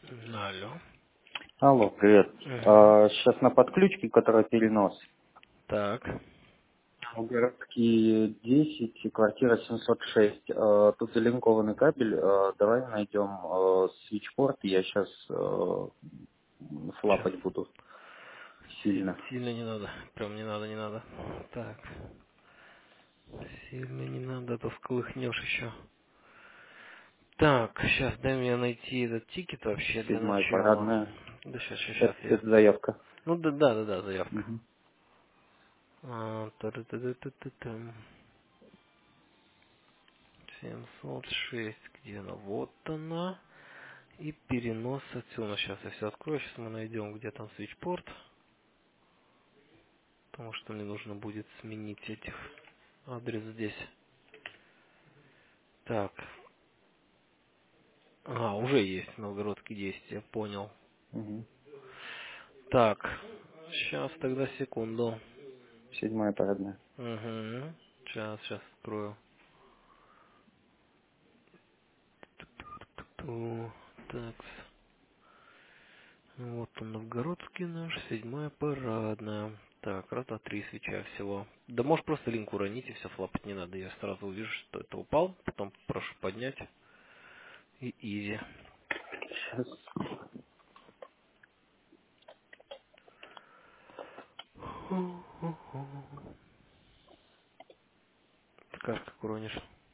Алло. Алло, привет. Угу. Сейчас на подключке, которая перенос. Так. Городские 10 и квартира 706. Тут залинкованный кабель. Давай найдем свитчпорт. Я сейчас Че? флапать буду сильно. Сильно не надо. Прям не надо, не надо. Так. Сильно не надо, а то сколыхнешь еще. Так, сейчас дай мне найти этот тикет вообще для Седьмая начала. парадная. Да сейчас я. Это заявка. Ну да, заявка. Мгм. Та-ра-та-та-та-та-та-там. 706. Где она? Вот она. И перенос отсюда. Сейчас я все открою. Сейчас мы найдем, где там свитчпорт. Потому что мне нужно будет сменить этих адрес здесь. Так. Уже есть Новгородский 10, я понял. Мгм. Так. Сейчас тогда секунду. Седьмая парадная. Угу. Сейчас открою. Так. Вот он, Новгородский наш, 7-я парадная. Так, раз, два, три свеча всего. Да можешь просто линк уронить и все, флапать не надо. Я сразу увижу, что это упал. Потом прошу поднять. И изи. Сейчас. Как уронишь?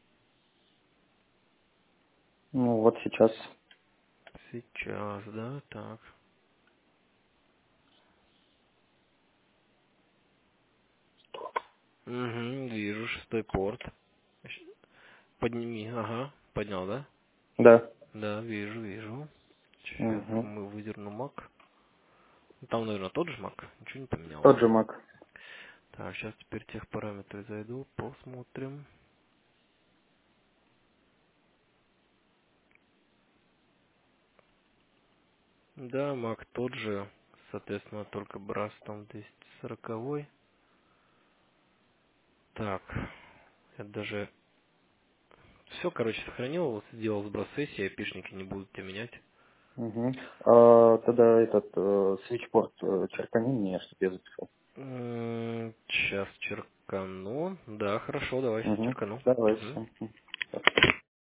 Ну вот сейчас. Сейчас, да, так. Угу, вижу, 6-й порт. Подними, ага, поднял, да? Да. Да, вижу. Сейчас Угу. мы выдерну мак. Там, наверное, тот же мак, ничего не поменялось. Тот же Мак. Так, сейчас теперь тех параметры зайду, посмотрим. Да, мак тот же, соответственно, только брас там 240. Так, я даже все, короче, сохранил, вот сделал сброс сессии, айпишники не будут тебя менять. Угу. Тогда этот свитчпорт черкани мне, чтобы я записал. Сейчас черкану. Да, хорошо, давай, Угу. черкану. Давай, Мгм. все.